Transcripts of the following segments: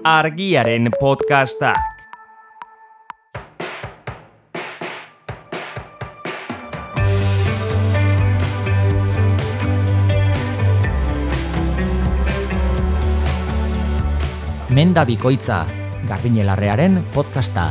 Argiaren podcastak. Menda Bikoitza, Garbiñelarrearen podcasta.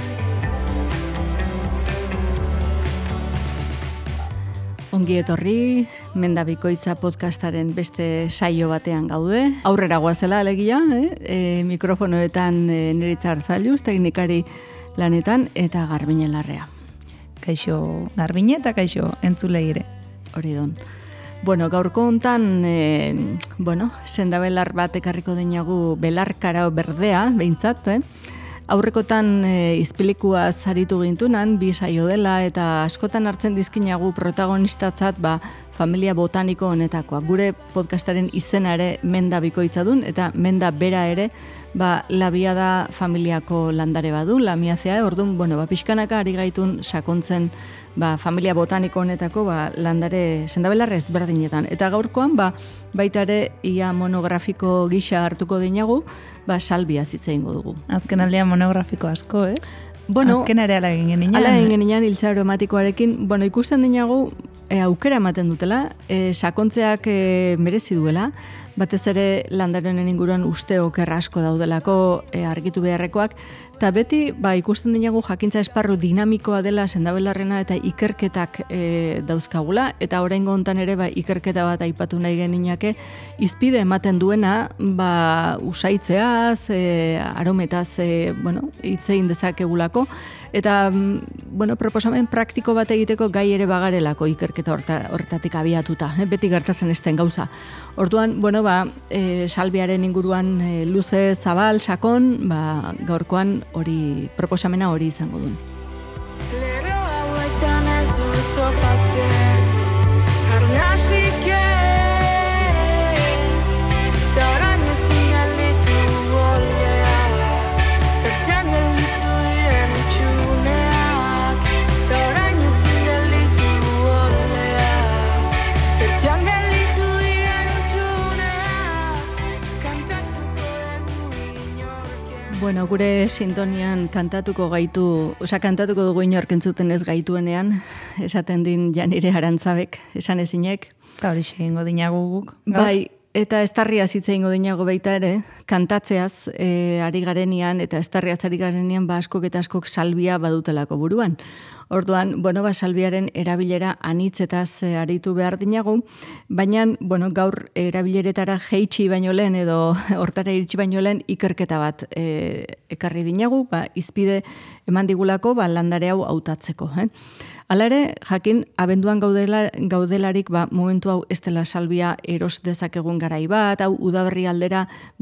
Ongi etorri, Menda Bikoitza podcastaren beste saio batean gaude. Aurrera goazela alegia, mikrofonoetan Neritza Arzailuz, teknikari lanetan eta Garbiñelarrea. Kaixo Garbiñe eta kaixo entzuleire. Hori don. Bueno, gaurko hontan, sendabelar bat ekarriko dinagu belarkara berdea, behintzat, Aurrekotan izpilikua zaritu gintunan, bi saio dela, eta askotan hartzen dizkinagu protagonistatzat familia botaniko honetakoa. Gure podcastaren izena ere Menda Bikoitza dun, eta Menda bera ere labia da familiako landare badu, lamiazea, orduan, pixkanaka ari gaitun sakontzen familia botaniko honetako landare sendabelar ezberdinetan. Eta gaurkoan, baita ere ia monografiko gisa hartuko dinagu, salbia zitza ingo dugu. Azken aldean monografiko asko, ez? Bueno, azken ere ala egin genian. Ala egin genian hiltza aromatikoarekin, ikusten dinagu aukera ematen dutela, sakontzeak merezi duela, batez ere landaren inguruan uste oker asko daudelako argitu beharrekoak, eta beti ikusten dinagu jakintza esparru dinamikoa dela sendabelarrena eta ikerketak dauzkagula, eta oraingo hontan ere ikerketa bat aipatu nahi geninake, izpide ematen duena usaitzeaz, arometaz, hitz egin dezakegulako, eta proposamen praktiko bat egiteko gai ere bagarelako ikerketa horretatik abiatuta, beti gertatzen ez den gauza. Orduan, salbiaren inguruan luze, zabal, sakon, gaurkoan hori proposamena hori izango duen. Gure sintonian kantatuko dugu inork entzuten ez gaituenean, esaten din Janire Arantzabek, esan ezinek. Eta hori egingo dinagu guk. Bai, eta estarriaz hitz egingo dinago baita ere, kantatzeaz ari garenian, eta estarriaz ari garenian askok eta askok salbia badutelako buruan. Orduan, salbiaren erabilera anitzetaz aritu behar dinagu, baina, gaur erabileretara jeitsi baino lehen edo hortara iritsi baino lehen ikerketa bat ekarri dinagu, izpide eman digulako landare hau hautatzeko. Hala ere, jakin, abenduan gaudelarik momentu hau ez dela salbia eros dezakegun garai bat, hau udaberri aldera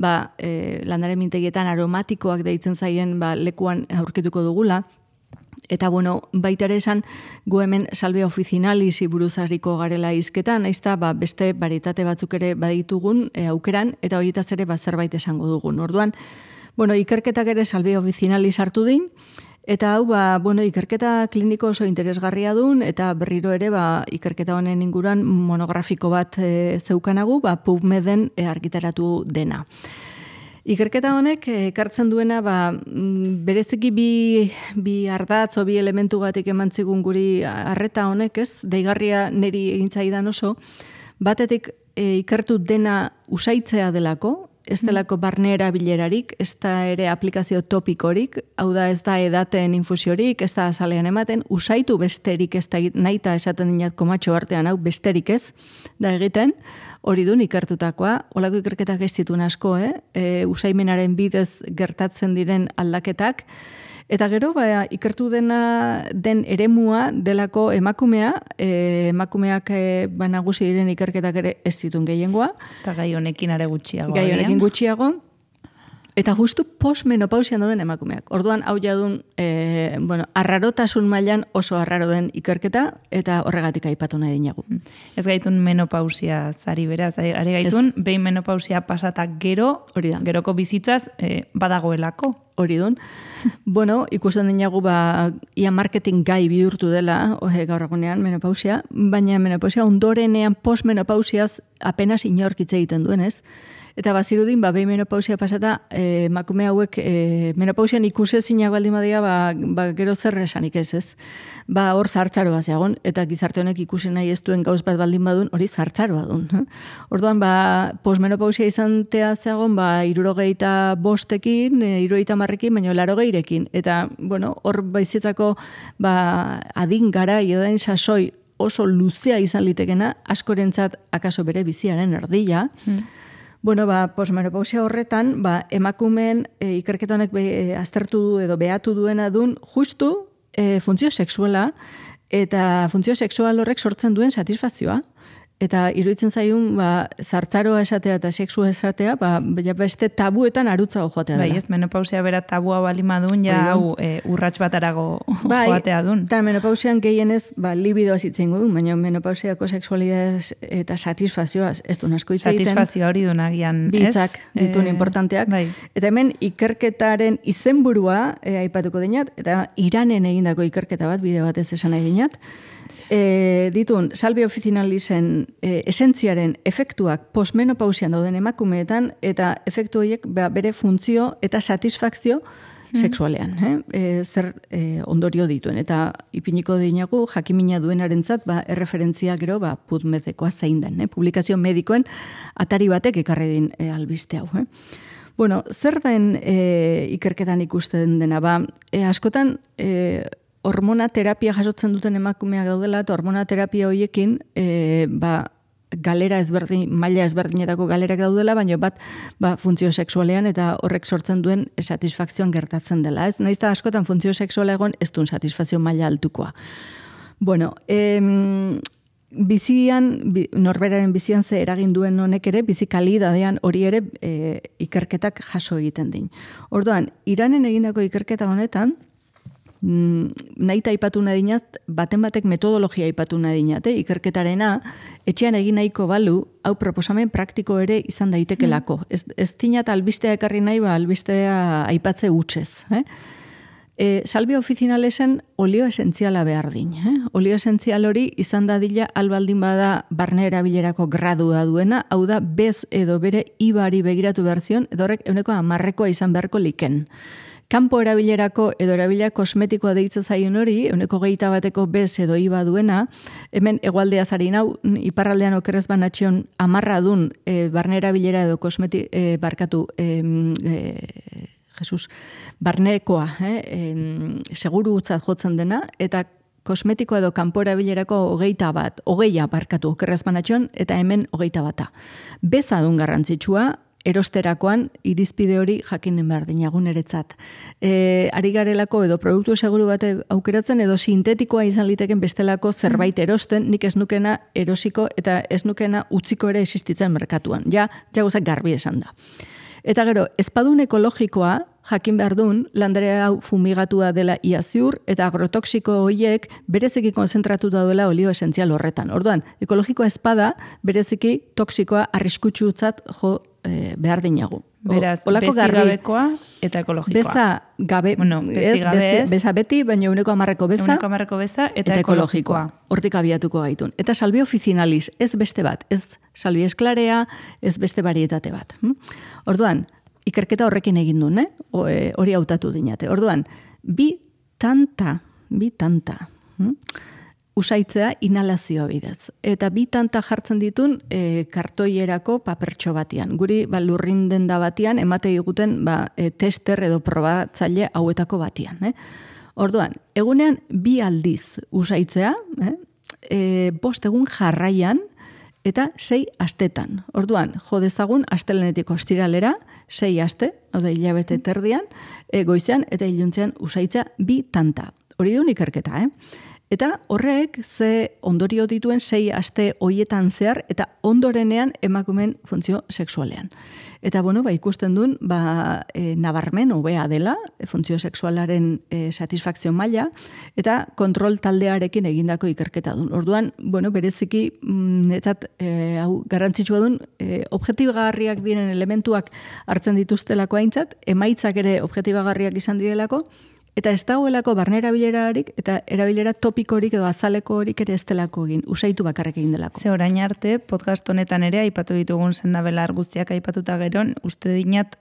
landare mintegietan aromatikoak deitzen zaien lekuan aurkituko dugula. Eta baita ere esan gu hemen salbia officinalis buruzariko garela hizketan, naizta beste varietate batzuk ere baditugun aukeran eta horietaz ere zerbait esango dugun. Orduan, ikerketak ere salbia officinalis hartu din, eta hau ikerketa kliniko oso interesgarria dun, eta berriro ere ikerketa honen inguruan monografiko bat zeukanagu, PubMeden argitaratu dena. Ikerketa honek ekartzen duena bereziki bi ardatz o bi elementu gatik emantzigun guri arreta honek, ez? Deigarria niri egintzaidan oso, batetik ikertu dena usaitzea delako, ez delako barne erabilerarik, ez da ere aplikazio topikorik, hau da ez da edaten infusiorik, ez da azalean ematen, usaitu besterik ez da nahita esaten dinat komatxo artean, hau besterik ez da egiten, hori dun ikertutakoa, holako ikerketak ez dituen asko, usaimenaren bidez gertatzen diren aldaketak, eta gero, ikertu den eremua delako emakumea, emakumeak nagusi diren ikerketak ere ez dituen gehiengoa. Eta gai honekin are gutxiago. Gai honekin gutxiago. Eta justu postmenopausian dauden emakumeak. Orduan, hau jadun arrarotasun mailan oso arraro den ikerketa, eta horregatik aipatu nahi dinagu. Ez gaitun menopausia zari beraz, ari gaitun, behin menopausia pasatak geroko bizitzaz badagoelako. Hori dun. Ikusten dinagu ia marketing gai bihurtu dela gaur egunean menopausia, baina menopausia ondorenean postmenopausiaz apenas inork hitz egiten duen, ez? Eta bazirudin, behin menopausia pasata, emakume hauek menopausian ikusezinago baldin badia, gero zer esanik ez. Hor zartzaroa zeagon, eta gizarte honek ikusi nahi ez duen gauz bat baldin badun, hori zartzaroa dun. Orduan, postmenopausia izantea zeagon, 65ekin, 70ekin, baina 80ekin. Eta, hor baizitzako adin gara, edain sasoi oso luzea izan litekena, askorentzat akaso bere biziaren erdila. Postmenopausia horretan, emakumeen ikerketa honek aztertu du edo behatu duena dun, justu funtzio sexuala, eta funtzio sexual horrek sortzen duen satisfazioa. Eta iruditzen zaiun, zartzaroa esatea eta sexua esatea, beste tabuetan arutzago joatea dela. Ez, menopausia bera tabua balima dun, hau urrats batarago joatea dun. Eta menopausian gehienez, libidoaz itzen duen, baina menopausiako sexualidadez eta satisfazioaz ez duen asko hitz egiten. Satisfazioa hori duen agian, ez? Bitzak dituen importanteak. Eta hemen ikerketaren izenburua aipatuko dinat, eta Iranen egindako ikerketa bat, bide batez esan nahi dinat, ditun, Salvi Officinalisen esentziaren efektuak postmenopausian dauden emakumeetan, eta efektu horiek bere funtzio eta satisfakzio sexualean, zer ondorio dituen. Eta ipiniko dinagu, jakimina duenarentzat, erreferentzia gero, PubMedekoa zein den, publikazio medikoen atari batek ekarri din albiste hau. Zer den ikerketan ikusten dena? Askotan, hormonaterapia jasotzen duten emakumeak daudela, eta hormonaterapia horiekin, galera ezberdin, maila ezberdinetako galerak daudela, baina funtzio sexualean eta horrek sortzen duen satisfakzioan gertatzen dela. Ez nahiz da askotan funtzio sexuala egon ez duen satisfazio maila altukoa. Norberaren bizian ze eragin duen honek ere, bizi kalidadean hori ere ikerketak jaso egiten din. Orduan, Iranen egindako ikerketa honetan, nahi eta aipatu nahi dinat, baten batek metodologia aipatu nahi dinat, ikerketarena, etxean egin nahiko balu, hau proposamen praktiko ere izan daitekelako. Ez dinat albistea ekarri nahi, albistea aipatze hutsez. Salvi Officinalesen olio esentziala behar din. Olio esentzial hori izan dadila albaldin bada barne erabilerako gradua duena, hau da bez edo bere ibari begiratu behar zion, edo horrek 10% izan beharko liken. Kanpo erabilerako edo erabilera kosmetikoa deitza zaion hori, 21% bez edo iba duena, hemen hegoaldea zari nau, iparraldean okerrez banatxion 10 dun barne erabilera edo barnekoa, seguru utzat jotzen dena, eta kosmetikoa edo kanpo erabilerako 20 okerrez banatxion, eta hemen 20. Beza dun garrantzitsua, erosterakoan irizpide hori jakinen behar dinagun eretzat. Ari garelako edo produktu seguru bat aukeratzen edo sintetikoa izan liteken bestelako zerbait erosten, nik ez nukena erosiko eta ez nukena utziko ere existitzen merkatuan. Ja gozak garbi esan da. Eta gero, espadun ekologikoa, jakin behar duen, landare hau fumigatua dela ia ziur, eta agrotoxiko horiek bereziki konzentratuta duela olio esentzial horretan. Orduan, ekologikoa espada bereziki toksikoa arriskutsutzat jo behar dinagu. Beraz, bezigabekoa eta ekologikoa. Beza beti, baina 10% beza. 10% beza eta ekologikoa. Hortik abiatuko gaitun. Eta Salvi Officinalis, ez beste bat, ez Salvi esklarea, ez beste varietate bat. Orduan, ikerketa horrekin egin duen, hori hautatu dinate. Orduan, bi tanta, usaitzea inhalazioa bidez. Eta bi tanta jartzen ditun kartoierako papertxo batian. Guri lurrin denda batian, emate diguten tester edo probatzaile hauetako batian. Orduan, egunean 2 aldiz usaitzea, 5 egun jarraian, eta 6 astetan. Orduan, jo dezagun astelenetik ostiralera, 6 aste, hilabete terdian, goizean eta iluntzean usaitzea 2 tanta. Hori duen ikerketa, Eta horrek ze ondorio dituen 6 aste hoietan zehar eta ondorenean emakumeen funtzio sexualean. Eta ikusten duen nabarmen hobea dela funtzio sexualaren satisfakzio maila eta kontrol taldearekin egindako ikerketa duen. Orduan, bereziki hau garrantzitsua duen objektibagarriak diren elementuak hartzen dituztelako aintzat, emaitzak ere objektibagarriak izan direlako, eta ez dagoelako barne erabilerarik eta erabilera topikorik edo azalekorik ere ez delako egin, usaitu bakarrik egin delako. Ze orain arte, podcast honetan ere, aipatu ditugun sendabelar guztiak aipatuta geron, uste dinat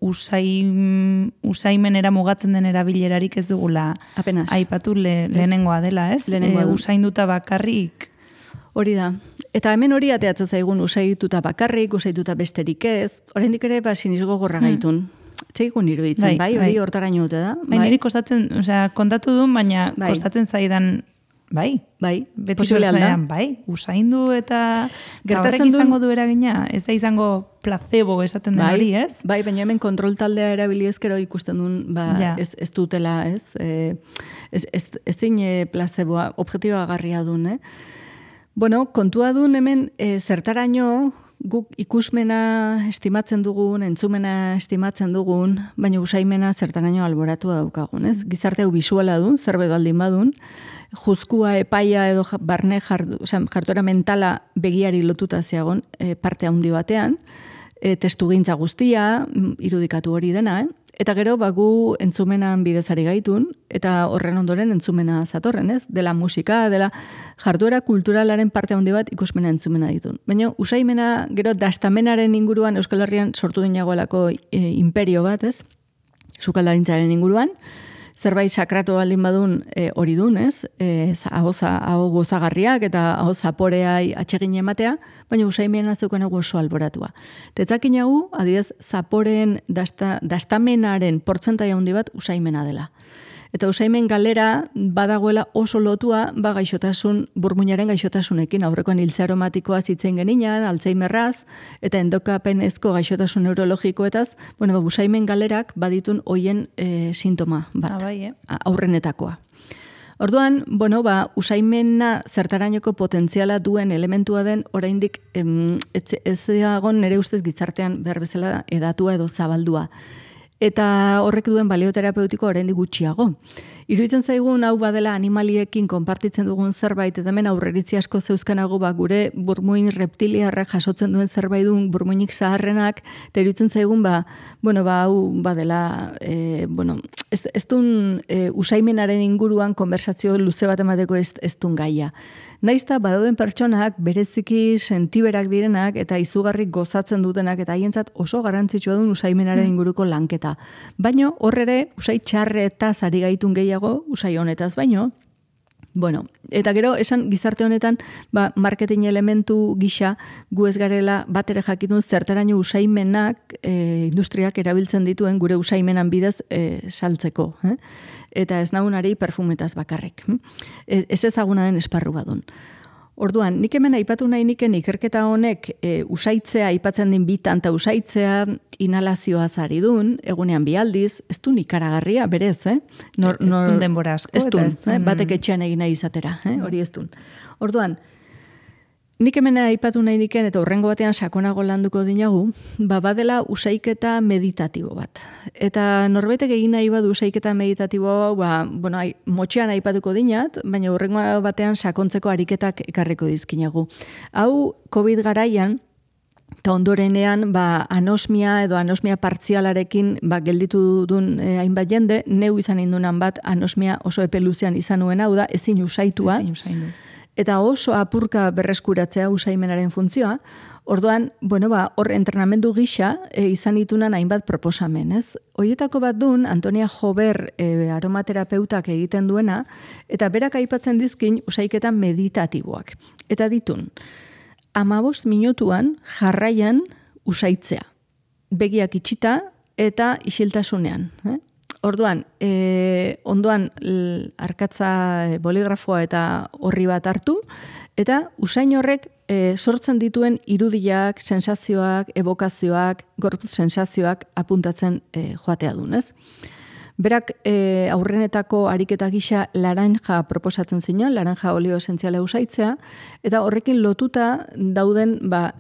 usaimenera mugatzen den erabilerarik ez dugula apenas aipatu lehenengoa dela, ez? Usainduta bakarrik. Hori da. Eta hemen hori ateatzen zaigun usaituta bakarrik, usaituta besterik ez, oraindik ere sinisgo gorra gaitun. Txeikun iruditzen, hori hortaraino dute da. Niri kostatzen, kontatu duen, baina kostatzen zaidan, beti sortzaidan, usaindu eta horrek izango du eragina, ez da izango placebo esaten den hori, ez? Baina hemen kontrol taldea erabili ezkero ikusten duen, ez dutela, ez? Ez zine placeboa, objektibagarria duen, kontua duen hemen zertaraino, guk ikusmena estimatzen dugun, entzumena estimatzen dugun, baina usaimena zertaraino alboratua daukagun, ez? Gizarte hau bisuala duen, zerbait baldin badun, juzkua, epaia edo barne jartuera mentala begiari lotuta zeagon parte handi batean, testugintza guztia, irudikatu hori dena, Eta gero, gu entzumenan bidezari gaitun, eta horren ondoren entzumena zatorren, ez? Dela musika, dela jarduera kulturalaren parte handi bat ikusmena entzumena ditun. Baina usaimena gero dastamenaren inguruan Euskal Herrian sortu dinagoelako imperio bat, ez? Sukaldarintzaren inguruan, zerbait sakratu baldin badun hori dun, ez? Hau gozagarriak eta hau zaporea atsegin ematea, baina usaimena zeukan oso alboratua. Tetzakin hau, adibidez, zaporeen dastamenaren portzentai handi bat usaimena dela. Eta usaimen galera badagoela oso lotua gaixotasun, burmuinaren gaixotasunekin, aurrekoan hiltze aromatikoa zitzen geninan, Alzheimerraz, eta endokapenezko gaixotasun neurologikoetaz, usaimen galerak baditun hoien sintoma bat, aurrenetakoa. Orduan, usaimena zertarainoko potentziala duen elementua den, oraindik ez dagoen nire ustez gizartean behar bezala edatua edo zabaldua. Eta horrek duen balioterapeutiko oraindik gutxiago. Iruditzen zaigun hau badela animaliekin konpartitzen dugun zerbait, eta hemen aurreritzi asko zeuzkanago gure burmuin reptiliarrak jasotzen duen zerbait duen burmuinik zaharrenak, eta iruditzen zaigun hau badela, ez duen usaimenaren inguruan konversazio luze bat emateko ez duen gaia. Naizta badauden pertsonak bereziki sentiberak direnak eta izugarrik gozatzen dutenak eta haientzat oso garrantzitsua duen usaimenaren inguruko lanketa. Baina horrere usai txarretaz ari gaitun gehiago, usai honetaz baino. Eta gero esan gizarte honetan marketing elementu gisa gu ez garela bat ere jakitun zertaraino usaimenak industriak erabiltzen dituen gure usaimenan bidez saltzeko. Eta ez nagunari perfumetaz bakarrik. Ez ezaguna den esparru badun. Orduan, nik hemen aipatu nahi niken ikerketa honek usaitzea aipatzen din bitan eta usaitzea inhalazioa zari dun, egunean bialdiz, ez du ikaragarria, berez, ez dun denbora asko. Ez dun, batek etxean egin nahi izatera, hori ez dun. Orduan, nik hemen aipatu nahi niken eta horrengo batean sakonago landuko dinagu, badela usaiketa meditatibo bat. Eta norbaitek egin nahi badu usaiketa meditatibo hau, motxean aipatuko dinat, baina horrengo batean sakontzeko ariketak ekarriko dizkinagu. Hau, COVID garaian, eta ondorenean anosmia edo anosmia partzialarekin gelditu duen hainbat jende, neu izan indunan bat anosmia oso epeluzean izan nuen hau da, ezin usaitua. Eta oso apurka berreskuratzea usaimenaren funtzioa, orduan, hor entrenamendu gisa izan ditunan hainbat proposamen, ez? Hoietako bat dun, Antonia Jober aromaterapeutak egiten duena, eta berak aipatzen dizkin usaiketa meditatiboak. Eta ditun, 15 minutuan jarraian usaitzea. Begiak itxita eta isiltasunean, Orduan, ondoan arkatza boligrafoa eta horri bat hartu, eta usain horrek sortzen dituen irudiak, sensazioak, ebokazioak, gorputz sensazioak apuntatzen joatea dun, ez? Berak aurrenetako ariketa gisa laranja proposatzen zinan, laranja olio esentziala usaitzea, eta horrekin lotuta dauden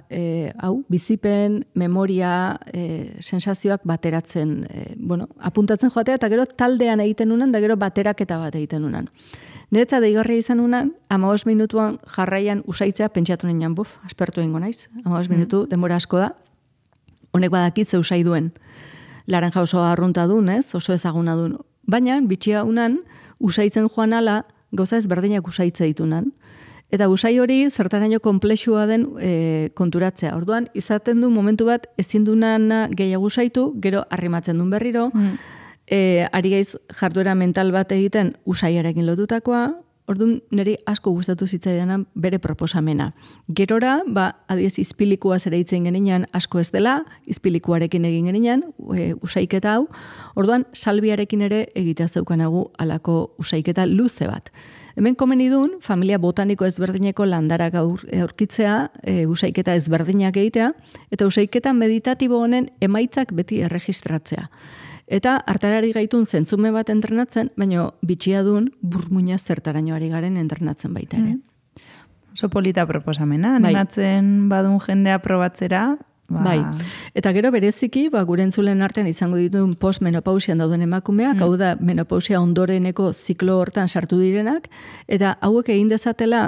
bizipen, memoria, sensazioak bateratzen, apuntatzen joatea, eta gero taldean egiten unan, da gero bateraketa bat egiten unan. Niretza deigarria izan unan, 15 minutuan jarraian usaitzea pentsatu nian, aspertu egingo naiz, 15 minutu, denbora asko da, honek badakitze usai duen. Laranja oso arrunta duen, oso ezaguna duen. Baina, bitxia unan, usaitzen joan ala, gauza ezberdinak usaitze ditunan. Eta usai hori zertaraino komplexua den konturatzea. Orduan, izaten du momentu bat ezin dunan gehiago usaitu, gero arrimatzen duen berriro, ari gaiz jarduera mental bat egiten usaiarekin lotutakoa, orduan niri asko gustatu zitzaidanan bere proposamena. Gerora, adiez izpilikuaz ere itzen geninan asko ez dela, izpilikuarekin egin geninan, usaiketa hau, orduan salbiarekin ere egitea zeukanagu alako usaiketa luze bat. Hemen komeni duen, familia botaniko ezberdineko landarak aurkitzea, usaiketa ezberdinak egitea, eta usaiketa meditatibo honen emaitzak beti erregistratzea. Eta hartarari gaitun zentzume bat entrenatzen, baina bitxia duen burmuina zertaraino ari garen entrenatzen baita ere. Oso polita proposamena, animatzen badun jendea probatzera. Bai, eta gero bereziki, gure entzulen artean izango dituen postmenopausian dauden emakumeak, hau da menopausia ondoreneko ziklo hortan sartu direnak, eta hauek egin dezatela,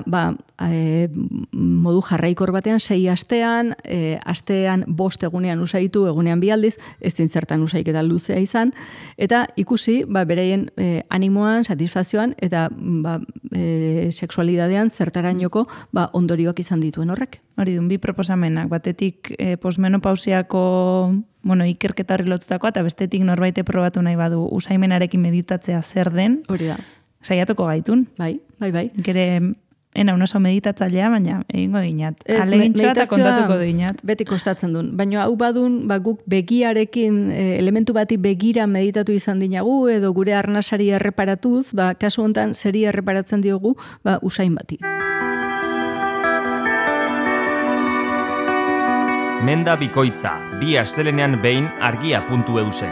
modu jarraikor batean, 6 astean, astean 5 egunean usaitu, egunean 2 aldiz, ez din zertan usaiketa luzea izan, eta ikusi, bereien animoan, satisfazioan, eta sexualidadean zertarainoko ondorioak izan dituen horrek. Hori dun, bi proposamenak, batetik postmenopausiako ikerketa horri lotutakoa, eta bestetik norbaite probatu nahi badu usaimenarekin meditatzea zer den. Hori da. Saiatuko gaitun. Bai. Gere, ena unoso meditatzailea, baina egingo dinat. Alegintxoa eta kontatuko dinat. Beti kostatzen duen. Baina hau badun, guk begiarekin, elementu bati begira meditatu izan dinagu, edo gure arnasari erreparatuz, kasu honetan zeri erreparatzen diogu, usain bati. Menda bikoitza, 2 astelenean behin argia.eusen.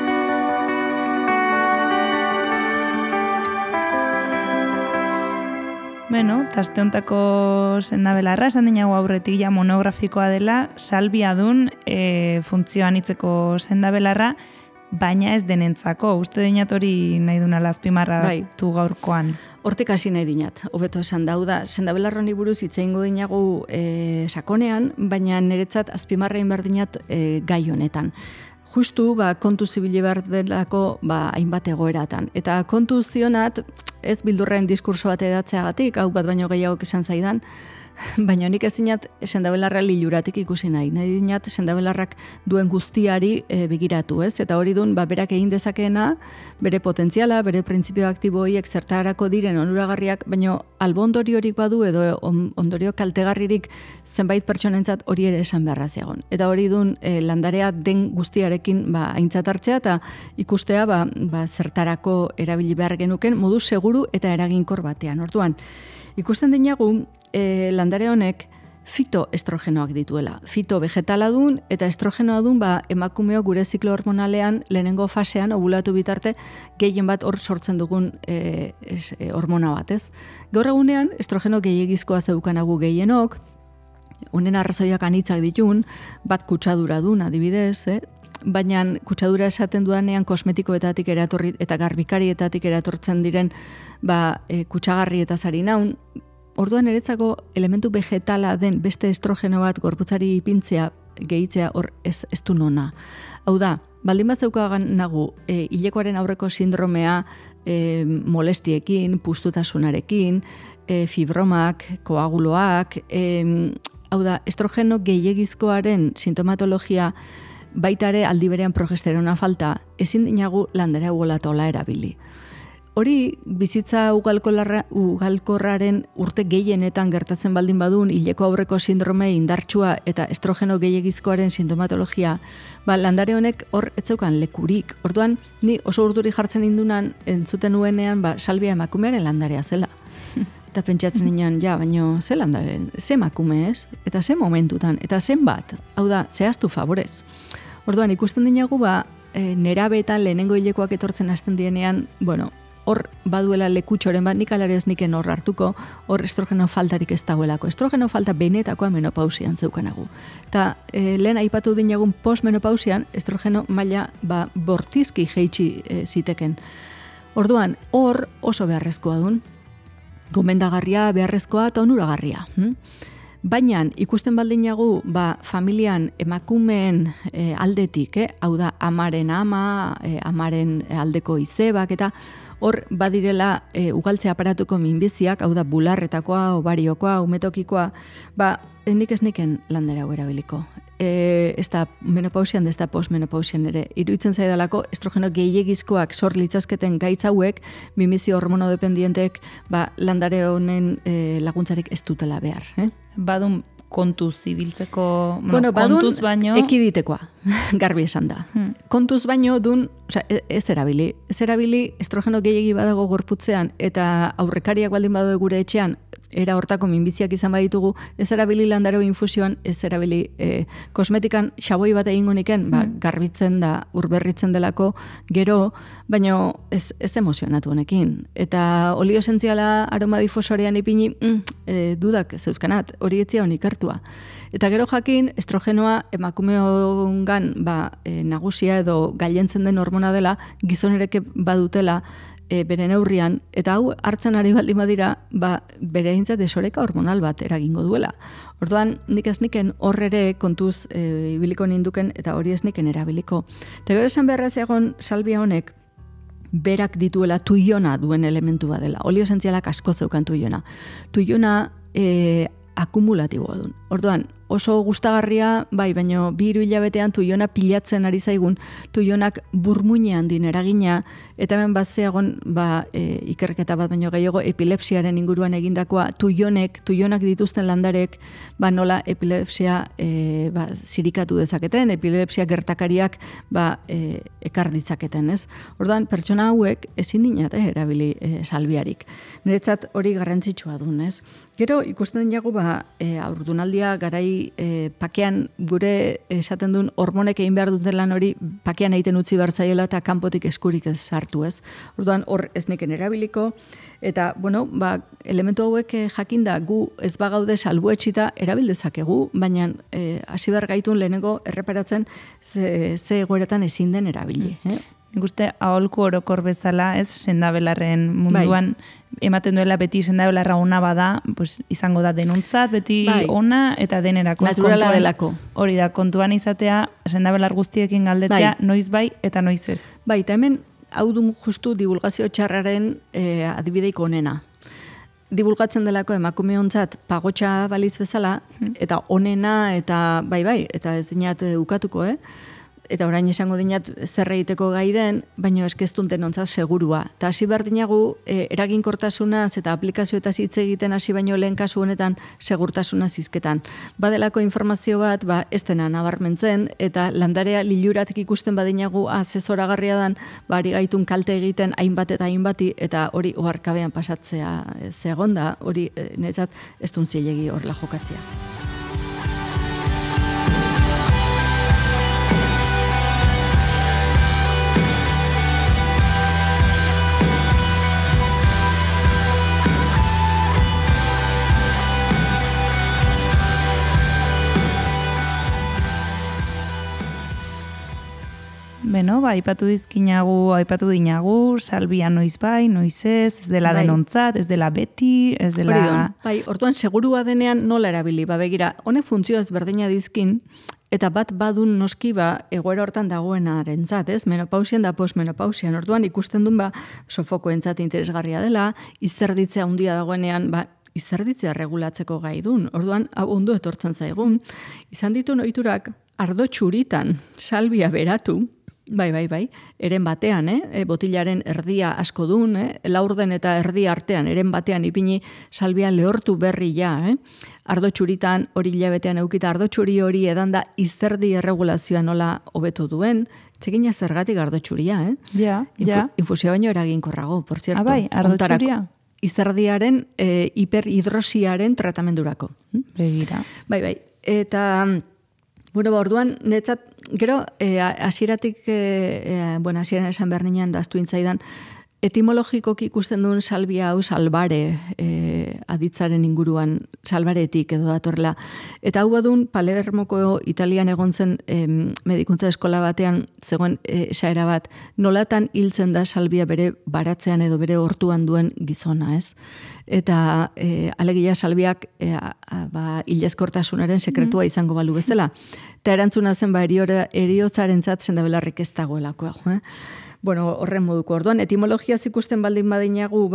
Taste hontako sendabelarra, esan dinago aurretik ja monografikoa dela, salbia dun funtzioan itzeko sendabelarra, baina ez denentzako. Uste dinat hori nahi duna azpimarra du gaurkoan. Hortik hasi nahi dinat, hobeto esan da, sendabelar honi buruz itzeingo dinagu sakonean, baina niretzat azpimarrain behar dinat gai honetan. Justu, kontu zibili behar delako hainbat egoeratan. Eta kontu zionat, ez bildurren diskurso bat edatzeagatik, hau bat baino gehiago izan zaidan, baina nik ez dinat sendabelarra liluratik ikusi nahi. Nahi dinat sendabelarrak duen guztiari begiratu, ez? Eta hori duen, berak egin dezakeena, bere potentziala, bere printzipio aktiboiek zertarako diren onuragarriak, baina albo ondoriorik badu edo ondorio kaltegarririk zenbait pertsonentzat hori ere esan beharra zegoen. Eta hori duen landarea den guztiarekin aintzat hartzea eta ikustea zertarako erabili behar genuken modu seguru eta eraginkor batean. Orduan, ikusten dinagu landare honek fitoestrogenoak dituela. Fito vegetala dun eta estrogenoa dun emakumeo gure ziklo hormonalean lehenengo fasean ovulatu bitarte gehien bat hor sortzen dugun hormona bat, ez? Gaur egunean estrogeno gehiegizkoa zeukanagu gehienok, honen arrazoiak anitzak ditun, bat kutsadura dun adibidez, baina kutsadura esaten dudanean kosmetikoetatik eratorri eta garbikarietatik eratortzen diren kutsagarri eta zari naun. Orduan eretzako elementu vegetala den beste estrogeno bat gorputzari ipintzea gehitzea hor ez du nona. Hau da, baldin bat zeukagan nagu hilekoaren aurreko sindromea molestiekin, puztutasunarekin, fibromak, koaguloak, hau da, estrogeno gehiegizkoaren sintomatologia baita ere aldi berean progesterona falta, ezin dinagu landarea ugolatola erabili. Hori, bizitza ugalkorraren urte gehienetan gertatzen baldin badun, hileko aurreko sindrome indartsua eta estrogeno gehiegizkoaren sintomatologia, landare honek hor etzeukan lekurik. Orduan, ni oso urduri jartzen indunan entzuten nuenean, salbia emakumearen landarea zela. Eta pentsatzen nian, baina ze landaren, ze emakume ez, eta ze momentutan, eta zen bat, hau da, zehaztu favorez. Orduan, ikusten dinagu, nerabeetan lehenengo hilekoak etortzen hasten dienean, bueno, hor baduela lekutxoren bat, nik alare ez niken hor hartuko, hor estrogeno faltarik ez dagoelako. Estrogeno falta benetakoa menopausian zeukanagu. Eta lehen aipatu dinagun postmenopausian, estrogeno maila bortizki jeitsi ziteken. Orduan, hor oso beharrezkoa dun, gomendagarria, beharrezkoa eta onuragarria. Baina ikusten baldinagu familian emakumeen aldetik, hau da amaren ama, amaren aldeko izebak, eta hor badirela ugaltze aparatuko minbiziak, hau da bularretakoa, obariokoa, umetokikoa, nik ez niken landera hau erabiliko. Ez da menopausian, ez da postmenopausian ere. Iruditzen zaidalako estrogeno gehiegizkoak sor litzazketen gaitz hauek, minbizio hormonodependientek landare honen laguntzarik ez dutela behar. Badun kontuz ibiltzeko, kontuz baino... Ekiditekoa, garbi esan da. Kontuz baino dun, ez erabili. Ez erabili estrogeno gehiegi badago gorputzean eta aurrekariak baldin badago gure etxean, era hortako minbiziak izan baditugu, ez erabili landaro infusioan, ez erabili kosmetikan xaboi bat egingo niken, garbitzen da, urberritzen delako, gero, baino ez emozionatu honekin. Eta olio esentziala aromadifusorean ipini, dudak zeuzkanat, hori etzia honik hartua. Eta gero jakin, estrogenoa emakumeongan nagusia edo gailentzen den hormona dela, gizonereke badutela, bere neurrian, eta hau hartzen ari baldin badira, bere eintzat desoreka hormonal bat eragingo duela. Orduan, nik ez niken horrere kontuz ibiliko ninduken, eta hori ez niken erabiliko. Eta gero esan beharra egon salbia honek, berak dituela tuiona duen elementu badela. Olio esentzialak asko zeukan tuiona. Tuiona akumulatiboa duen. Orduan, oso gustagarria, baina 2 hilabetean tuiona pilatzen ari zaigun, tuionak burmuinean din eragina, eta hemen bat zeagon, ikerketa bat baino gehiago, epilepsiaren inguruan egindakoa, tuionak dituzten landarek, nola epilepsia zirikatu dezaketen, epilepsia gertakariak ekar ditzaketen, ez? Orduan, pertsona hauek ezin dinat erabili salbiarik. Niretzat hori garrantzitsua duen, ez? Gero, ikusten dinagu, aurdunaldia garai pakean gure esaten duen hormonek egin behar duten lan hori pakean egiten utzi behar zaiola eta kanpotik eskurik ez sartu, ez? Orduan hor ez neken erabiliko eta, elementu hauek jakinda gu ez bagaude salbuetxita erabildezakegu, baina hasi behar gaitun lehenengo erreparatzen ze egoeretan ezin den erabili. Nik uste aholku orokor bezala, ez, sendabelarren munduan, ematen duela beti sendabelarra ona bada, izango da denontzat, beti ona eta denerako. Naturala delako. Hori da, kontuan izatea, sendabelar guztiekin galdetzea, noiz bai eta noiz ez. Eta hemen, hau du justu divulgazio txarraren adibideiko onena. Divulgatzen delako emakumeontzat pagotxa balitz bezala, eta onena, eta eta ez dinat ukatuko, eta orain esango dinat zer egiteko gai den, baino eskeztun denontzat segurua. Eta hasi behar dinagu eraginkortasunaz eta aplikazioetaz hitz egiten hasi baino lehen kasu honetan segurtasunaz hizketan. Badelako informazio bat, ez dena nabarmentzen, eta landarea liluratik ikusten badinagu asesoragarria dan, ari gaitun kalte egiten hainbat eta hainbati, eta hori oharkabean pasatzea zegonda, hori niretzat ez dun zilegi horrela jokatzea. Aipatu dinagu, salbia noiz bai, noiz ez dela denontzat, ez dela beti, ez dela... Orduan, segurua denean nola erabili, begira, honek funtzio ezberdina dizkin, eta bat badun noski egoera hortan dagoenarentzat, ez? Menopausian da postmenopausian. Orduan, ikusten duen sofokoentzat interesgarria dela, izerditzea handia dagoenean, izerditzea regulatzeko gai dun. Orduan, ondo etortzen zaigun. Izan ditu ohiturak ardo txuritan salbia beratu, eren batean, botilaren erdia asko dun, laurden eta erdi artean, eren batean ipini salbia lehortu berri ardo txuritan hori hilabetean eukita, ardo txuri hori edanda izerdi erregulazioa nola hobetu duen, txekina zergatik ardo txuria, Infusioa baino eraginkorrago, por cierto. Ardo txuria? Izerdiaren hiperhidrosiaren tratamendurako. Begira. Eta... Orduan, netzat, gero, hasieratik, hasieran esan behar ninean, daztu intzaidan, etimologikoki ikusten duen salbia hau salbare aditzaren inguruan, salbaretik edo datorrela. Eta hau badun, Palermoko Italian egon zen medikuntza eskola batean zegoen esaera bat, nolatan hiltzen da salbia bere baratzean edo bere hortuan duen gizona, ez? Eta alegia salbiak hilezkortasunaren sekretua izango balu bezala. Eta erantzuna zen eriotzaren zatzen da belarrik ez dagoelako. Horren moduko orduan, etimologia ikusten baldin badinagu,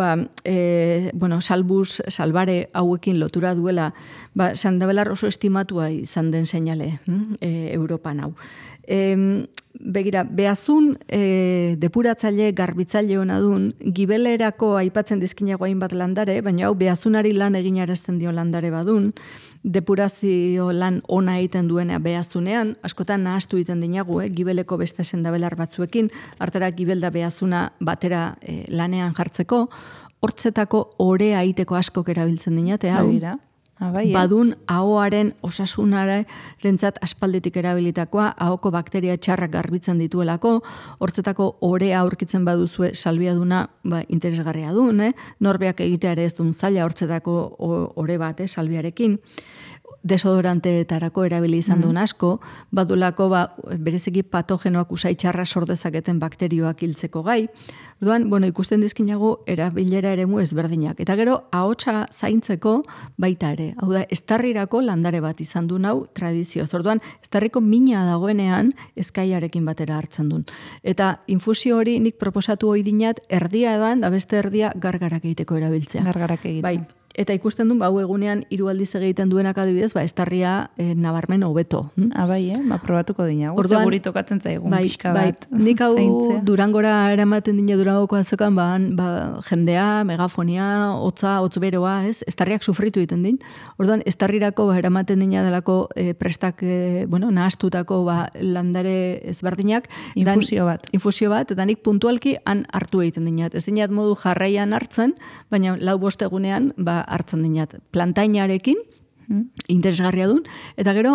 salbuz, salbare hauekin lotura duela, Sandabelar oso estimatua izan den seinale Europan hau. Begira, behazun depuratzaile, garbitzaile hona dun, gibelerako aipatzen dizkinago hainbat landare, baina hau behazunari lan eginarazten dio landare badun, depurazio lan ona egiten duena behazunean, askotan nahastu egiten dinagu, gibeleko beste sendabelar batzuekin, hartara gibelda behazuna batera lanean jartzeko, hortzetako orea egiteko askok erabiltzen dinate, hau. Badun ahoaren osasunaren aspalditik erabilitakoa, ahoko bakteria txarrak garbitzen dituelako, hortzetako orea aurkitzen baduzue salbiaduna interesgarria duen, norbeak egitea ere ez duen zaila hortzetako ore bat, salbiarekin, desodoranteetarako erabili izan duen asko, badulako bereziki patogenoak usai txarra sordezaketen bakterioak hiltzeko gai. Orduan, ikusten dizkinago erabilera eremu ezberdinak. Eta gero, ahotsa zaintzeko baita ere. Hau da, estarrirako landare bat izan duen hau tradizioz. Orduan, estarriko mina dagoenean eskaiarekin batera hartzen duen. Eta infusio hori nik proposatu hoi dinat, erdia edan, da beste erdia gargarak egiteko erabiltzea. Gargarak egiteko. Bai. Eta ikusten duen, hau egunean 3 aldiz egiten duenak adibidez, estarria nabarmen hobeto. Probatuko dina. Seguri tokatzen zaigun pixka bat. Nik hau Durangora eramaten dine Durangoko azokan, jendea, megafonia, hotz beroa, estarriak sufritu egiten din. Orduan, estarrirako eramaten dina delako prestak, nahastutako landare ezberdinak. Infusio bat, eta nik puntualki han hartu egiten dinat. Ez dinat modu jarraian hartzen, baina 4-5 egunean, hartzen dinat plantainarekin, interesgarria duen, eta gero,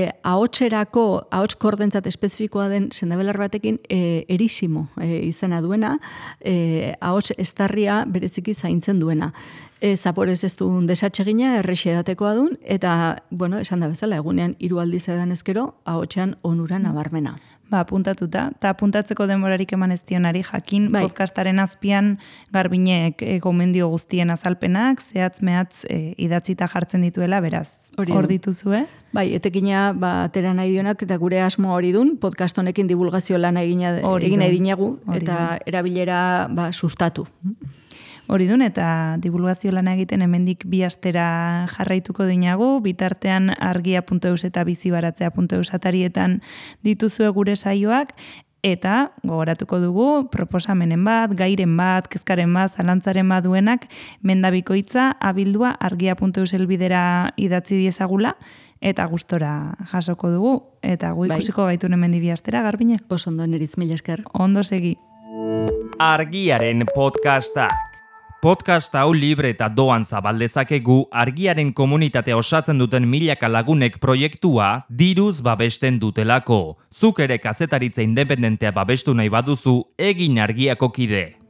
ahots kordentzat espezifikoa den sendabelar batekin erisimo izena duena, ahots estarria bereziki zaintzen duena. Zaporez ez duen desatsegina, errexedatekoa duen, eta, esan da bezala, egunean 3 aldiz edan ezkero, ahotsean onura nabarmena. Apuntatuta, eta apuntatzeko denborarik eman ez dionari jakin, podcastaren azpian garbinek gomendio guztien azalpenak, zehatz-mehatz idatzita jartzen dituela, beraz, hor dituzue? Bai, etekina atera nahi dionak, eta gure asmo hori dun, podcast honekin divulgazio lan egin nahi dinagu, eta erabilera sustatu. Hori dun, eta divulgazio lana egiten hemendik 2 astera jarraituko dinagu, bitartean argia.eus eta bizibaratzea.eus atarietan dituzue gure saioak, eta gogoratuko dugu proposamenen bat, gairen bat, kezkaren bat, zalantzaren bat duenak, mendabikoitza abildua argia.eus elbidera idatzi diezagula, eta gustora jasoko dugu, eta gu ikusiko gaitu hemendik 2 astera, Garbiñe? Ondo, neritz, mila esker. Ondo segi. Argiaren podcastak. Podcast hau libre eta doan zabaldezakegu argiaren komunitatea osatzen duten milaka lagunek proiektua diruz babesten dutelako. Zuk ere kazetaritza independentea babestu nahi baduzu, egin Argiako kide.